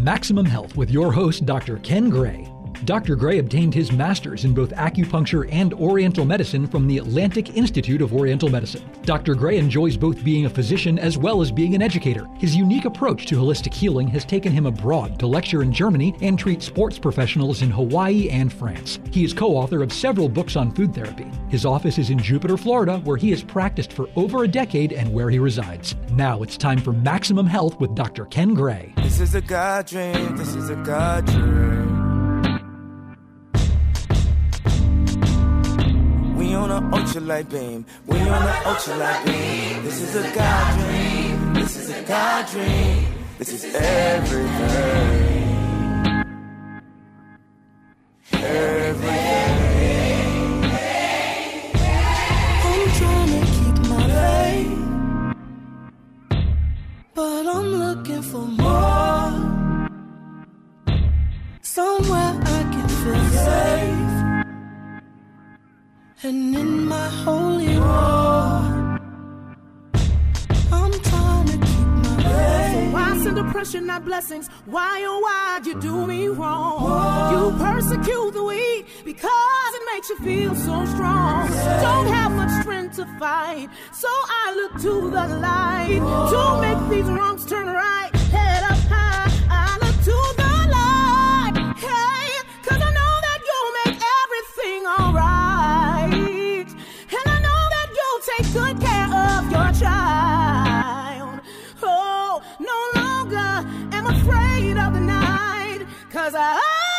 Maximum Health with your host, Dr. Ken Gray. Dr. Gray obtained his master's in both acupuncture and Oriental medicine from the Atlantic Institute of Oriental Medicine. Dr. Gray enjoys both being a physician as well as being an educator. His unique approach to holistic healing has taken him abroad to lecture in Germany and treat sports professionals in Hawaii and France. He is co-author of several books on food therapy. His office is in Jupiter, Florida, where he has practiced for over a decade and where he resides. Now it's time for Maximum Health with Dr. Ken Gray. This is a God dream. This is a God dream. We on a ultralight beam. We on a ultralight beam. This is a God dream. This is a God dream. This is everything. Everything. I'm trying to keep my faith, but I'm looking for more. Somewhere I can feel safe. And in my holy war, I'm trying to keep my faith. Why send oppression, not blessings? Why, oh, why'd you do me wrong? You persecute the weak because it makes you feel so strong. Don't have much strength to fight, so I look to the light to make these wrongs turn right. Head up high, I look to the light. Hey, 'cause I know that you'll make everything alright. Take good care of your child. Oh, no longer am afraid of the night, 'cause I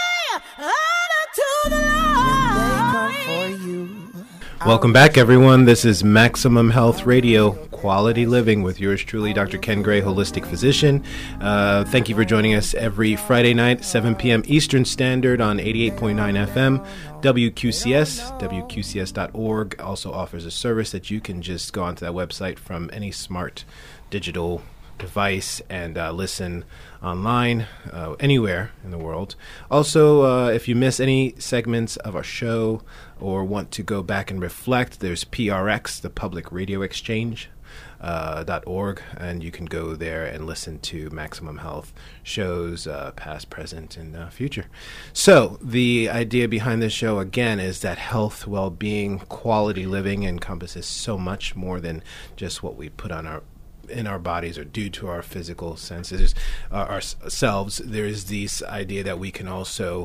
look to the light. They come for you. Welcome back, everyone. This is Maximum Health Radio, Quality Living, with yours truly, Dr. Ken Gray, holistic physician. Thank you for joining us every Friday night, 7 p.m. Eastern Standard on 88.9 FM. WQCS, WQCS.org also offers a service that you can just go onto that website from any smart digital device and listen online anywhere in the world. Also, if you miss any segments of our show or want to go back and reflect, there's PRX, the Public Radio Exchange. .org, and you can go there and listen to Maximum Health shows, past, present, and future. So the idea behind this show, again, is that health, well-being, quality living encompasses so much more than just what we put on in our bodies or due to our physical senses, ourselves. There's this idea that we can also,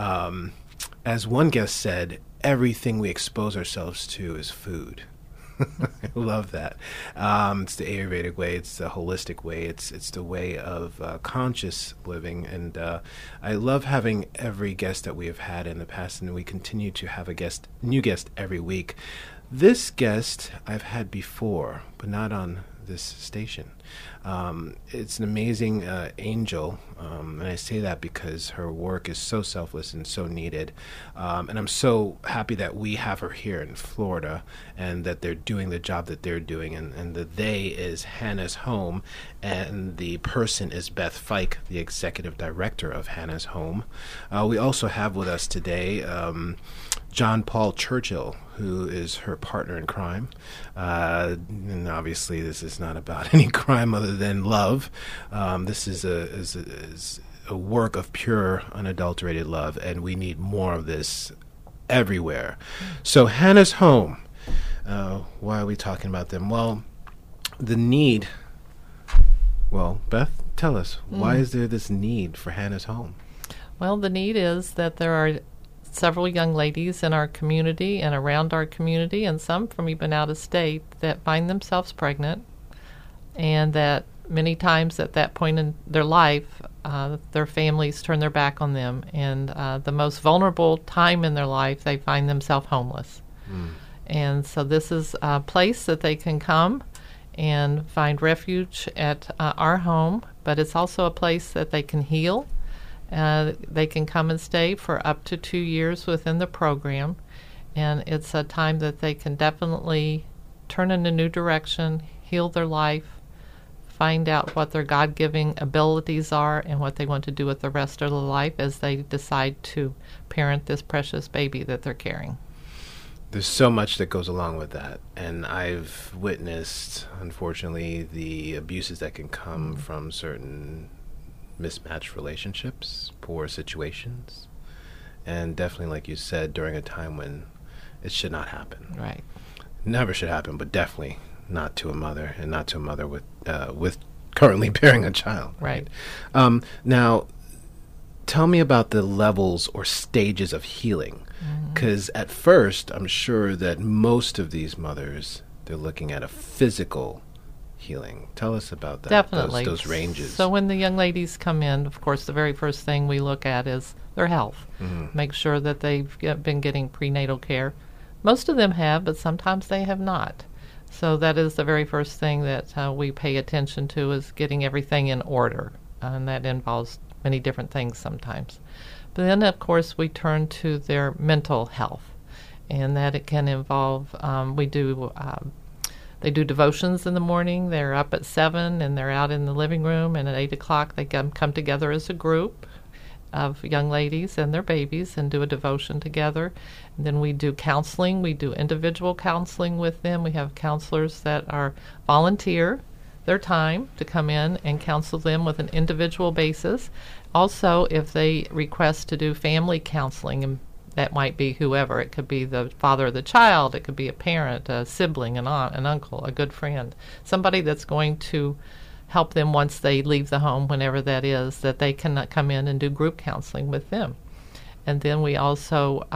as one guest said, everything we expose ourselves to is food. I love that. It's the Ayurvedic way. It's the holistic way. It's the way of conscious living. And I love having every guest that we have had in the past, and we continue to have a new guest every week. This guest I've had before, but not on this station. It's an amazing angel, and I say that because her work is so selfless and so needed. And I'm so happy that we have her here in Florida and that they're doing the job that they're doing. And the they is Hannah's Home, and the person is Beth Fike, the executive director of Hannah's Home. We also have with us today John Paul Churchill, who is her partner in crime. And obviously this is not about any crime other than love. This is a work of pure, unadulterated love, and we need more of this everywhere. So Hannah's Home, why are we talking about them? Well, the need. Well, Beth, tell us, why is there this need for Hannah's Home? Well, the need is that there are several young ladies in our community and around our community, and some from even out of state, that find themselves pregnant, and that many times at that point in their life, their families turn their back on them, and the most vulnerable time in their life, they find themselves homeless. And so this is a place that they can come and find refuge at our home, but it's also a place that they can heal. They can come and stay for up to 2 years within the program, and it's a time that they can definitely turn in a new direction, heal their life, find out what their God-giving abilities are and what they want to do with the rest of their life as they decide to parent this precious baby that they're carrying. There's so much that goes along with that, and I've witnessed, unfortunately, the abuses that can come from certain mismatched relationships, poor situations, and definitely, like you said, during a time when it should not happen. Right. Never should happen, but definitely not to a mother, and not to a mother with currently bearing a child. Right. Now, tell me about the levels or stages of healing, because at first, I'm sure that most of these mothers, they're looking at a physical healing. Tell us about that. Definitely. Those ranges. So when the young ladies come in, of course, the very first thing we look at is their health. Make sure that they've been getting prenatal care. Most of them have, but sometimes they have not. So that is the very first thing that we pay attention to, is getting everything in order. And that involves many different things sometimes. But then, of course, we turn to their mental health. And that it can involve, they do devotions in the morning. They're up at 7 and they're out in the living room, and at 8 o'clock they come together as a group of young ladies and their babies and do a devotion together. And then we do counseling. We do individual counseling with them. We have counselors that are volunteer their time to come in and counsel them with an individual basis. Also, if they request to do family counseling, and that might be whoever. It could be the father of the child. It could be a parent, a sibling, an aunt, an uncle, a good friend, somebody that's going to help them once they leave the home, whenever that is, that they can come in and do group counseling with them. And then we also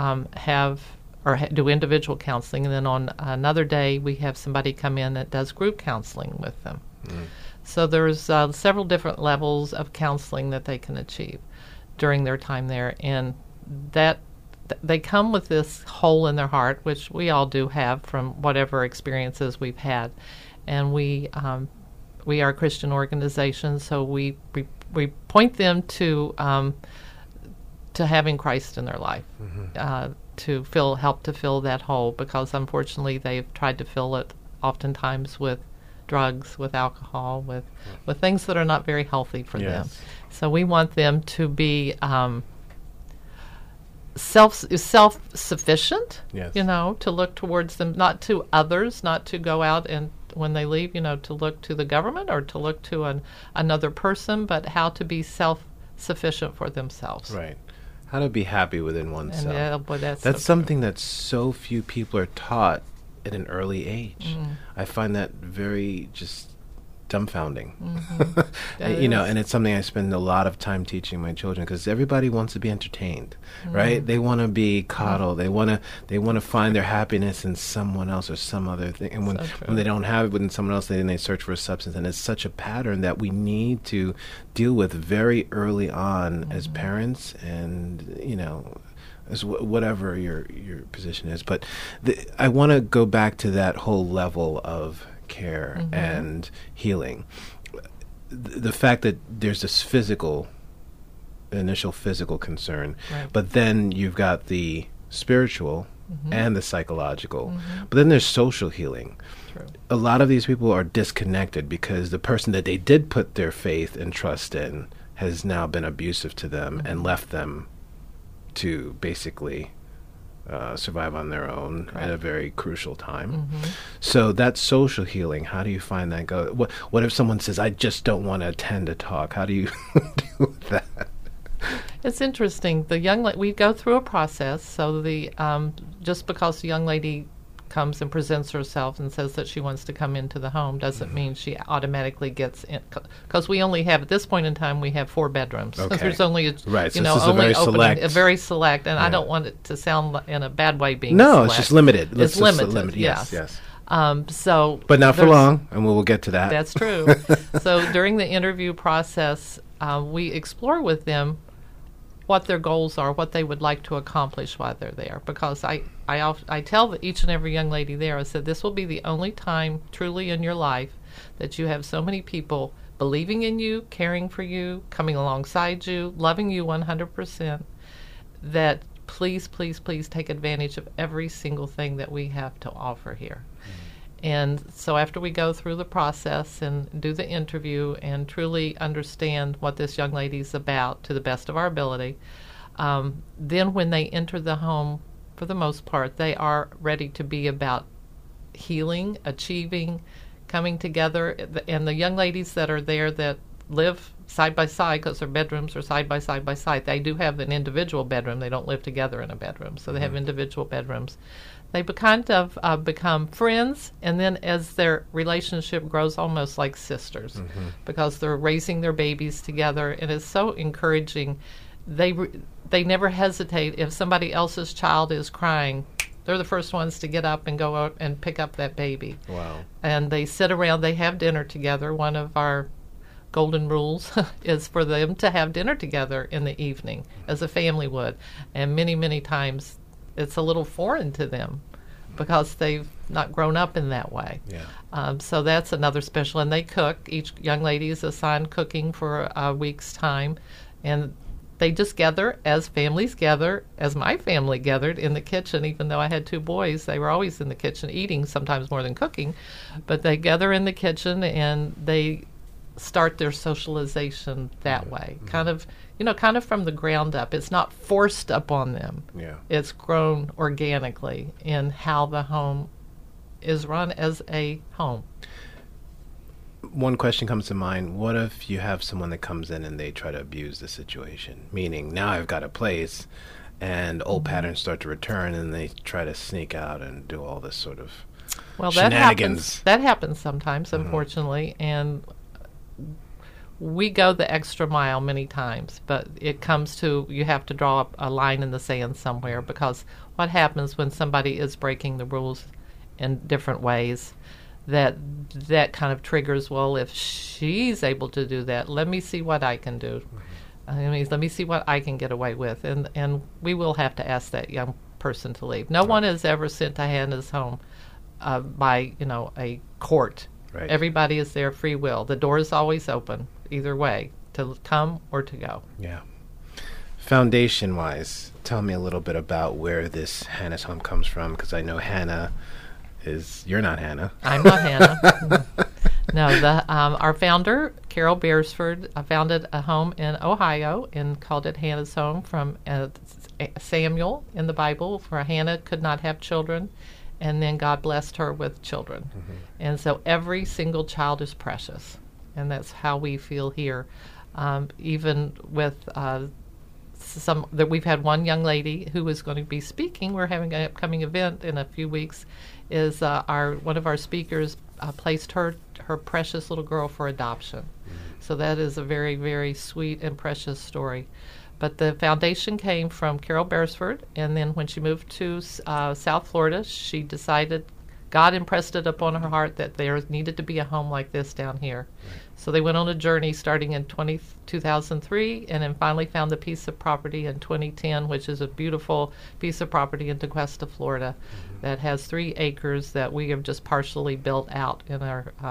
do individual counseling, and then on another day we have somebody come in that does group counseling with them. So there's several different levels of counseling that they can achieve during their time there, and that they come with this hole in their heart, which we all do have from whatever experiences we've had. And we are a Christian organization, so we point them to having Christ in their life, to help to fill that hole, because unfortunately they've tried to fill it oftentimes with drugs, with alcohol, with things that are not very healthy for them. So we want them to be self-sufficient, to look towards them, not to others, not to go out and when they leave, to look to the government or to look to another person, but how to be self-sufficient for themselves. Right. How to be happy within oneself. And that's something that so few people are taught at an early age. I find that very just dumbfounding. And it's something I spend a lot of time teaching my children, because everybody wants to be entertained, right? They want to be coddled. They want to find their happiness in someone else or some other thing. And when they don't have it within someone else, then they search for a substance. And it's such a pattern that we need to deal with very early on as parents, and as whatever your position is. But I want to go back to that whole level of care and healing. The fact that there's this initial physical concern, but then you've got the spiritual and the psychological, but then there's social healing. True. A lot of these people are disconnected because the person that they did put their faith and trust in has now been abusive to them and left them to basically survive on their own at a very crucial time. So that's social healing. How do you find that go? What if someone says, I just don't want to attend a talk? How do you deal with that? It's interesting. We go through a process. So just because the young lady comes and presents herself and says that she wants to come into the home doesn't mean she automatically gets in, because we only have, at this point in time, we have 4 bedrooms. Okay. There's only so this is only a very select, and I don't want it to sound in a bad way being no, select. It's just limited. It's limited. Yes. But not for long, and we'll get to that. That's true. So during the interview process, we explore with them what their goals are, what they would like to accomplish while they're there. Because I tell each and every young lady there, I said, this will be the only time truly in your life that you have so many people believing in you, caring for you, coming alongside you, loving you 100%, that please, please, please take advantage of every single thing that we have to offer here. And so after we go through the process and do the interview and truly understand what this young lady's about to the best of our ability, then when they enter the home, for the most part, they are ready to be about healing, achieving, coming together. And the young ladies that are there that live side by side because their bedrooms are side by side by side. They do have an individual bedroom. They don't live together in a bedroom, so they have individual bedrooms. They kind of become friends, and then as their relationship grows, almost like sisters, because they're raising their babies together, and it's so encouraging. They never hesitate. If somebody else's child is crying, they're the first ones to get up and go out and pick up that baby. Wow. And they sit around, they have dinner together. One of our golden rules is for them to have dinner together in the evening, as a family would. And many, many times it's a little foreign to them because they've not grown up in that way. Yeah. So that's another special. And they cook. Each young lady is assigned cooking for a week's time. And they just gather as families gather, as my family gathered in the kitchen. Even though I had 2 boys, they were always in the kitchen eating, sometimes more than cooking. But they gather in the kitchen and they start their socialization that way, kind of from the ground up. It's not forced upon them. Yeah. It's grown organically in how the home is run as a home. One question comes to mind. What if you have someone that comes in and they try to abuse the situation? Meaning, now I've got a place and old patterns start to return and they try to sneak out and do all this sort of shenanigans. That happens sometimes, unfortunately, and we go the extra mile many times, but it comes to you have to draw up a line in the sand somewhere, because what happens when somebody is breaking the rules in different ways, that kind of triggers, well, if she's able to do that, let me see what I can do. Let me see what I can get away with. And we will have to ask that young person to leave. No one is ever sent to Hannah's home by, a court. Right. Everybody is there free will. The door is always open, either way, to come or to go. Yeah. Foundation-wise, tell me a little bit about where this Hannah's Home comes from, because I know Hannah you're not Hannah. I'm not Hannah. No, our founder, Carol Beresford, founded a home in Ohio and called it Hannah's Home, from Samuel in the Bible, where Hannah could not have children, and then God blessed her with children. And so every single child is precious, and that's how we feel here. Even with we've had one young lady who is going to be speaking. We're having an upcoming event in a few weeks. Is one of our speakers placed her precious little girl for adoption. So that is a very, very sweet and precious story. But the foundation came from Carol Beresford, and then when she moved to South Florida, she decided, God impressed it upon her heart that there needed to be a home like this down here. Right. So they went on a journey starting in 2003, and then finally found the piece of property in 2010, which is a beautiful piece of property in DeQuesta, Florida, that has 3 acres that we have just partially built out. In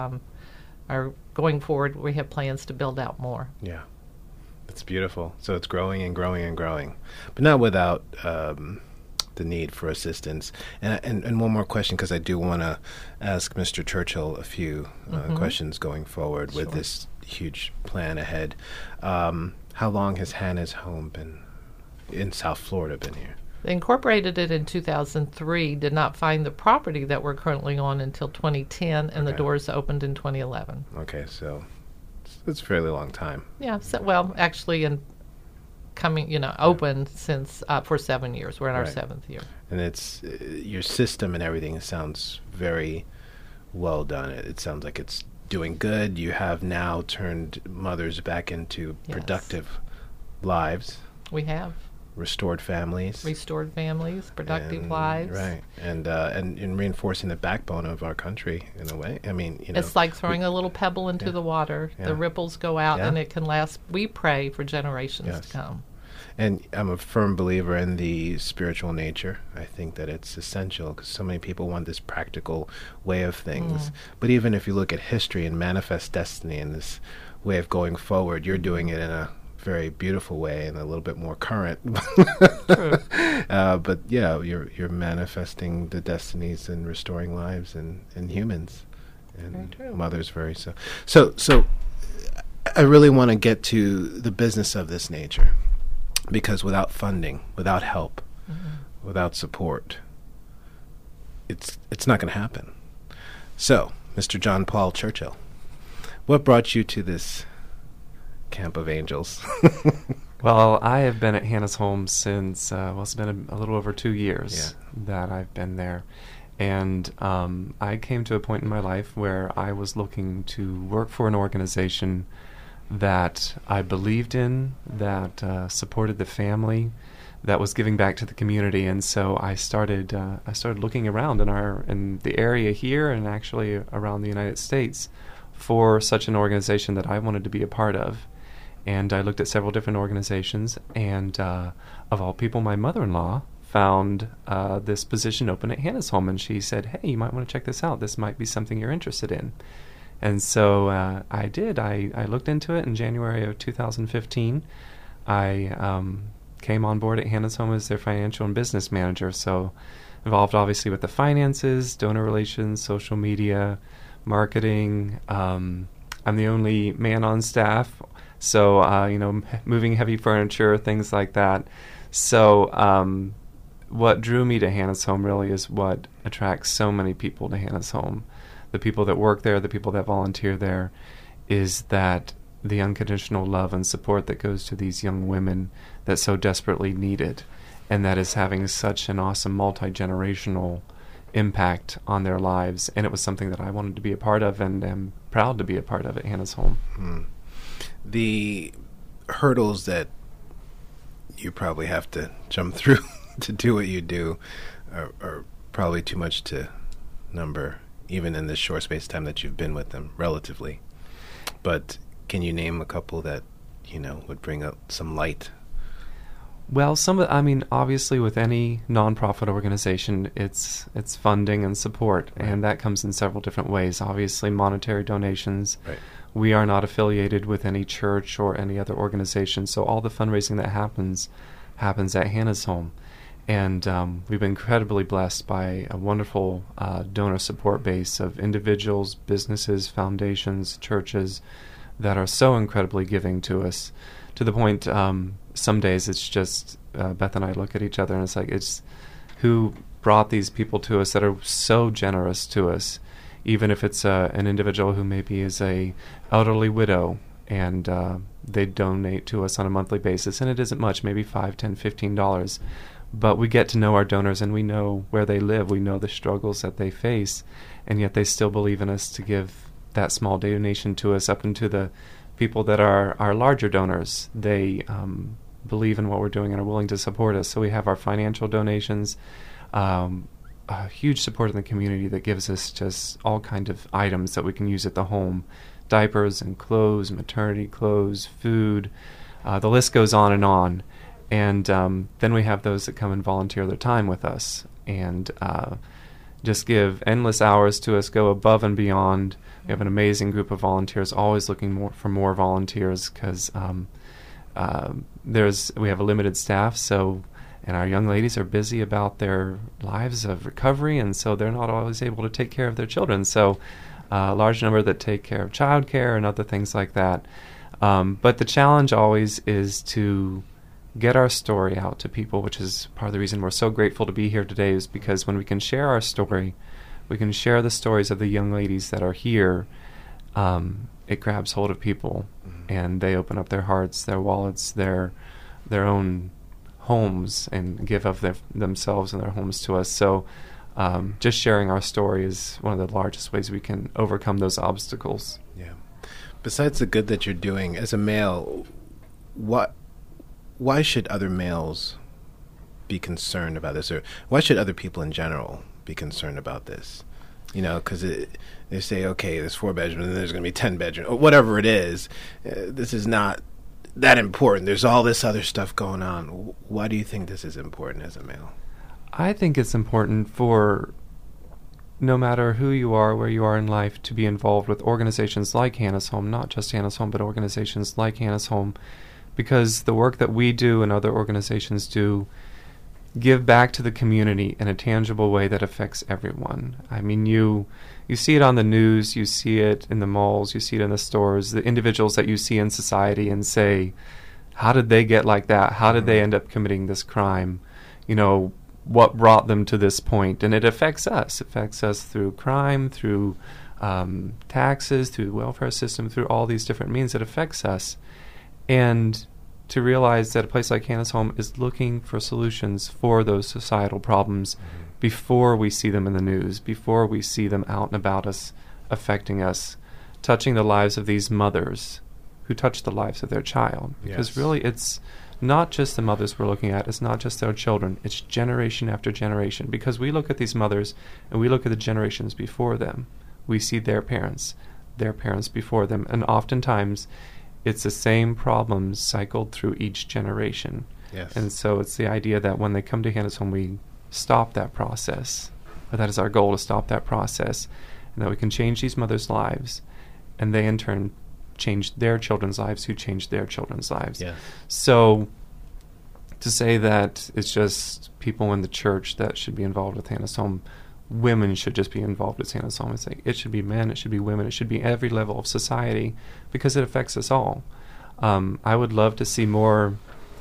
our going forward, we have plans to build out more. Yeah. It's beautiful. So it's growing and growing and growing, but not without the need for assistance. And one more question, because I do want to ask Mr. Churchill a few questions going forward with this huge plan ahead. How long has Hannah's Home been in South Florida been here? They incorporated it in 2003, did not find the property that we're currently on until 2010, and the doors opened in 2011. Okay, so it's a fairly long time. Yeah, actually open since for 7 years. We're in our 7th year. And it's your system and everything sounds very well done. It sounds like it's doing good. You have now turned mothers back into productive lives. We have. Restored families, productive lives. Right. And in reinforcing the backbone of our country in a way. I mean, it's like throwing a little pebble into the water. The ripples go out and it can last. We pray for generations to come. And I'm a firm believer in the spiritual nature. I think that it's essential, because so many people want this practical way of things. But even if you look at history and manifest destiny and this way of going forward, you're doing it in a very beautiful way and a little bit more current. But yeah, you're manifesting the destinies and restoring lives and humans and mothers very so. So I really want to get to the business of this nature, because without funding, without help, without support, it's not going to happen. So, Mr. John Paul Churchill, what brought you to this camp of angels? Well, I have been at Hannah's Home since, it's been a little over 2 years that I've been there. And I came to a point in my life where I was looking to work for an organization that I believed in, that supported the family, that was giving back to the community. And so I started looking around in the area here and actually around the United States for such an organization that I wanted to be a part of. And I looked at several different organizations, and of all people, my mother-in-law found this position open at Hannah's Home, and she said, "Hey, you might want to check this out. This might be something you're interested in." And so I did. I looked into it in January of 2015. I came on board at Hannah's Home as their financial and business manager, so involved obviously with the finances, donor relations, social media, marketing. I'm the only man on staff, so moving heavy furniture, things like that. So what drew me to Hannah's Home really is what attracts so many people to Hannah's Home. The people that work there, the people that volunteer there, is that the unconditional love and support that goes to these young women that so desperately need it, and that is having such an awesome multi-generational impact on their lives. And it was something that I wanted to be a part of and am proud to be a part of at Hannah's Home. The hurdles that you probably have to jump through to do what you do are probably too much to number, even in this short space of time that you've been with them, relatively. But can you name a couple that, would bring up some light? Well, obviously with any nonprofit organization, it's funding and support, right. And that comes in several different ways. Obviously, monetary donations. Right. We are not affiliated with any church or any other organization, so all the fundraising that happens at Hannah's Home. And we've been incredibly blessed by a wonderful donor support base of individuals, businesses, foundations, churches that are so incredibly giving to us, to the point some days it's just Beth and I look at each other and it's like, it's who brought these people to us that are so generous to us, even if it's an individual who maybe is a elderly widow and they donate to us on a monthly basis, and it isn't much, maybe $5, $10, $15. But we get to know our donors, and we know where they live. We know the struggles that they face, and yet they still believe in us to give that small donation to us. Up into the people that are our larger donors, they believe in what we're doing and are willing to support us. So we have our financial donations, a huge support in the community that gives us just all kinds of items that we can use at the home, diapers and clothes, maternity clothes, food, the list goes on and on. And then we have those that come and volunteer their time with us and just give endless hours to us, go above and beyond. We have an amazing group of volunteers, always looking for more volunteers, because we have a limited staff, and our young ladies are busy about their lives of recovery, and so they're not always able to take care of their children. So a large number that take care of childcare and other things like that. But the challenge always is to get our story out to people, which is part of the reason we're so grateful to be here today, is because when we can share our story, we can share the stories of the young ladies that are here, it grabs hold of people, and they open up their hearts, their wallets, their own homes, and give of themselves and their homes to us. So just sharing our story is one of the largest ways we can overcome those obstacles. Yeah. Besides the good that you're doing, as a male, why should other males be concerned about this, or why should other people in general be concerned about this? Because they say, okay, there's 4 bedrooms, and there's going to be 10 bedrooms, or whatever it is. This is not that important. There's all this other stuff going on. Why do you think this is important as a male? I think it's important for no matter who you are, where you are in life, to be involved with organizations like Hannah's Home, not just Hannah's Home, but organizations like Hannah's Home, because the work that we do and other organizations do give back to the community in a tangible way that affects everyone. I mean, you see it on the news, you see it in the malls, you see it in the stores, the individuals that you see in society, and say, how did they get like that? How did they end up committing this crime? What brought them to this point? And it affects us. It affects us through crime, through taxes, through the welfare system, through all these different means. It affects us. And to realize that a place like Hannah's Home is looking for solutions for those societal problems before we see them in the news, before we see them out and about us, affecting us, touching the lives of these mothers who touch the lives of their child. Because really it's not just the mothers we're looking at, it's not just their children, it's generation after generation. Because we look at these mothers and we look at the generations before them. We see their parents before them, and oftentimes it's the same problems cycled through each generation. Yes. And so it's the idea that when they come to Hannah's Home, we stop that process. Or that is our goal, to stop that process, and that we can change these mothers' lives, and they in turn change their children's lives, who change their children's lives. Yes. So to say that it's just people in the church that should be involved with Hannah's Home, women should just be involved with Hannah's Home. It's like, it should be men, it should be women, it should be every level of society, because it affects us all. I would love to see more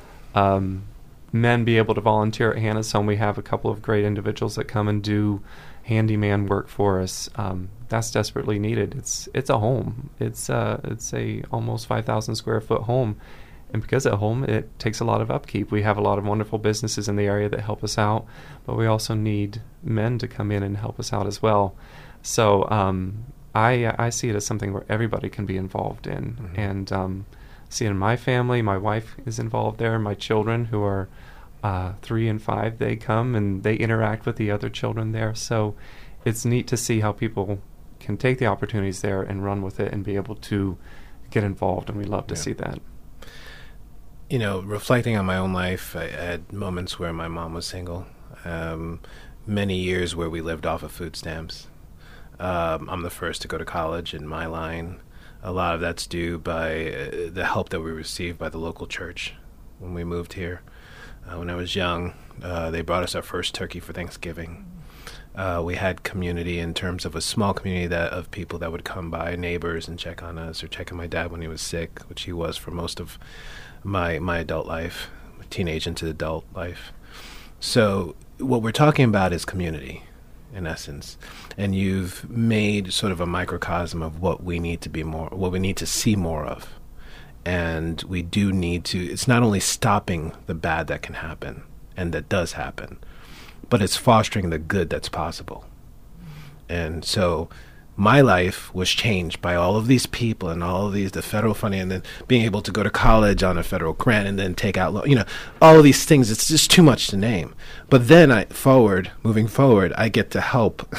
men be able to volunteer at Hannah's Home. We have a couple of great individuals that come and do handyman work for us. That's desperately needed. It's a home. It's a almost 5,000 square foot home. And because at home, it takes a lot of upkeep. We have a lot of wonderful businesses in the area that help us out, but we also need men to come in and help us out as well. So I see it as something where everybody can be involved in. And see it in my family. My wife is involved there. My children, who are 3 and 5, they come and they interact with the other children there. So it's neat to see how people can take the opportunities there and run with it and be able to get involved, and we love to see that. You know, reflecting on my own life, I had moments where my mom was single, many years where we lived off of food stamps. I'm the first to go to college in my line. A lot of that's due by the help that we received by the local church when we moved here. When I was young, they brought us our first turkey for Thanksgiving. We had community in terms of a small community of people that would come by, neighbors, and check on us, or check on my dad when he was sick, which he was for most of my adult life, teenage into adult life. So what we're talking about is community, in essence. And you've made sort of a microcosm of what we need to see more of. And we do need to, it's not only stopping the bad that can happen, and that does happen, but it's fostering the good that's possible. And so my life was changed by all of these people and all of the federal funding, and then being able to go to college on a federal grant and then take out, all of these things. It's just too much to name. But then moving forward, I get to help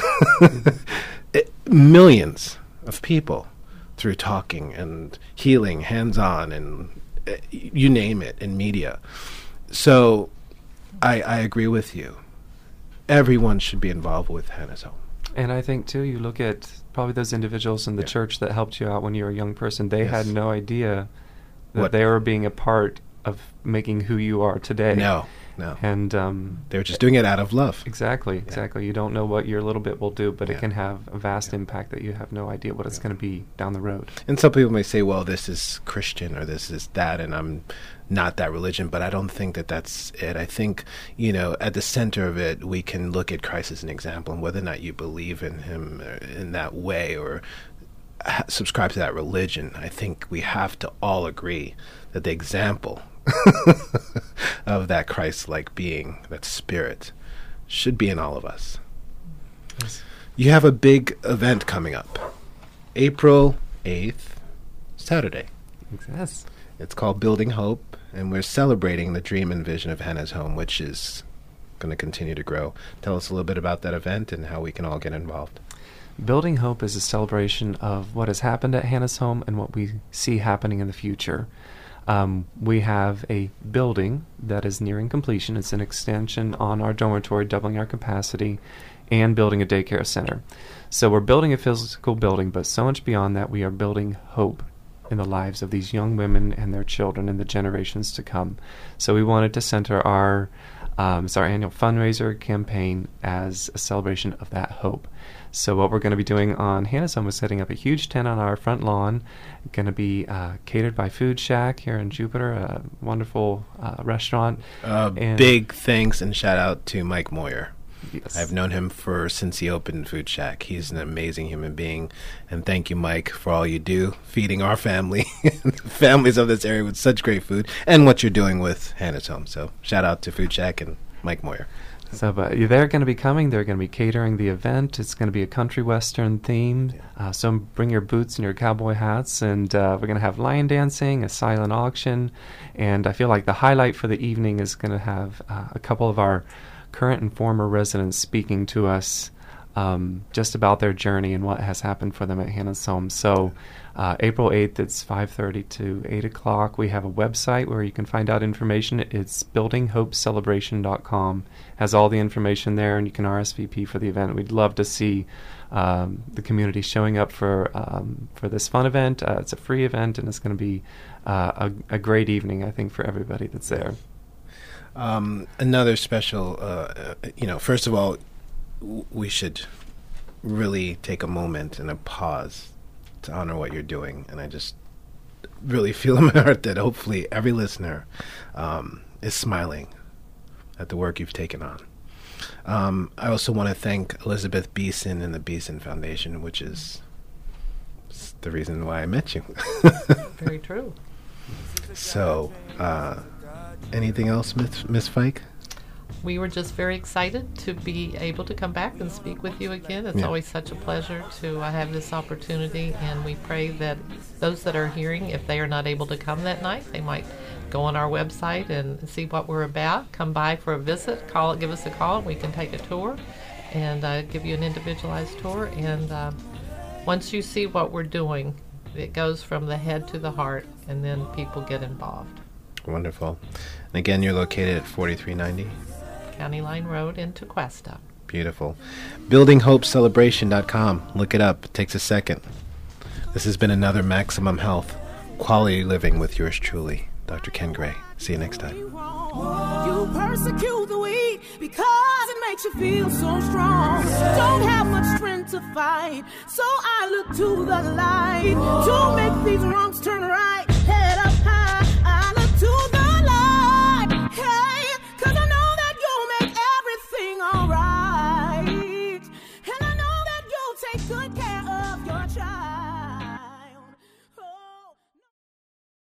millions of people through talking and healing, hands-on, and you name it, in media. So I agree with you. Everyone should be involved with Hannah's Home. And I think, too, you look at probably those individuals in the church that helped you out when you were a young person. They had no idea that they were being a part of making who you are today. No. And they were just doing it out of love. Exactly. You don't know what your little bit will do, but it can have a vast impact that you have no idea what it's going to be down the road. And some people may say, well, this is Christian or this is that, and I'm not that religion, but I don't think that that's it. I think, at the center of it, we can look at Christ as an example, and whether or not you believe in him in that way or subscribe to that religion, I think we have to all agree that the example of that Christ-like being, that spirit, should be in all of us. Yes. You have a big event coming up, April 8th, Saturday. Yes. It's called Building Hope, and we're celebrating the dream and vision of Hannah's Home, which is going to continue to grow. Tell us a little bit about that event and how we can all get involved. Building Hope is a celebration of what has happened at Hannah's Home and what we see happening in the future. We have a building that is nearing completion. It's an extension on our dormitory, doubling our capacity, and building a daycare center. So we're building a physical building, but so much beyond that, we are building hope in the lives of these young women and their children and the generations to come. So we wanted to center our annual fundraiser campaign as a celebration of that hope. So what we're going to be doing on Hannah's Home is setting up a huge tent on our front lawn. Going to be catered by Food Shack here in Jupiter, a wonderful restaurant. Big thanks and shout out to Mike Moyer. Yes. I've known him since he opened Food Shack. He's an amazing human being. And thank you, Mike, for all you do, feeding our family, families of this area with such great food, and what you're doing with Hannah's Home. So shout out to Food Shack and Mike Moyer. So, but they're going to be coming. They're going to be catering the event. It's going to be a country western theme. So bring your boots and your cowboy hats. And we're going to have lion dancing, a silent auction. And I feel like the highlight for the evening is going to have a couple of our current and former residents speaking to us just about their journey and what has happened for them at Hannah's Home. So April 8th, it's 5:30 to 8 o'clock. We have a website where you can find out information. It's buildinghopecelebration.com. Has all the information there, and you can RSVP for the event. We'd love to see the community showing up for this fun event. It's a free event, and it's going to be a great evening, I think, for everybody that's there. Another special, first of all, we should really take a moment and a pause to honor what you're doing. And I just really feel in my heart that hopefully every listener is smiling at the work you've taken on. I also want to thank Elizabeth Beeson and the Beeson Foundation, which is the reason why I met you. Very true. So, anything else, Miss Fike? We were just very excited to be able to come back and speak with you again. It's always such a pleasure to have this opportunity, and we pray that those that are hearing, if they are not able to come that night, they might go on our website and see what we're about, come by for a visit, give us a call, and we can take a tour and give you an individualized tour. And once you see what we're doing, it goes from the head to the heart, and then people get involved. Wonderful. And again, you're located at 4390 County Line Road in Tequesta. Beautiful. BuildingHopeCelebration.com. Look it up. It takes a second. This has been another Maximum Health Quality Living with yours truly, Dr. Ken Gray. See you next time. You persecute the weak because it makes you feel so strong. Don't have much strength to fight, so I look to the light to make these wrongs turn right.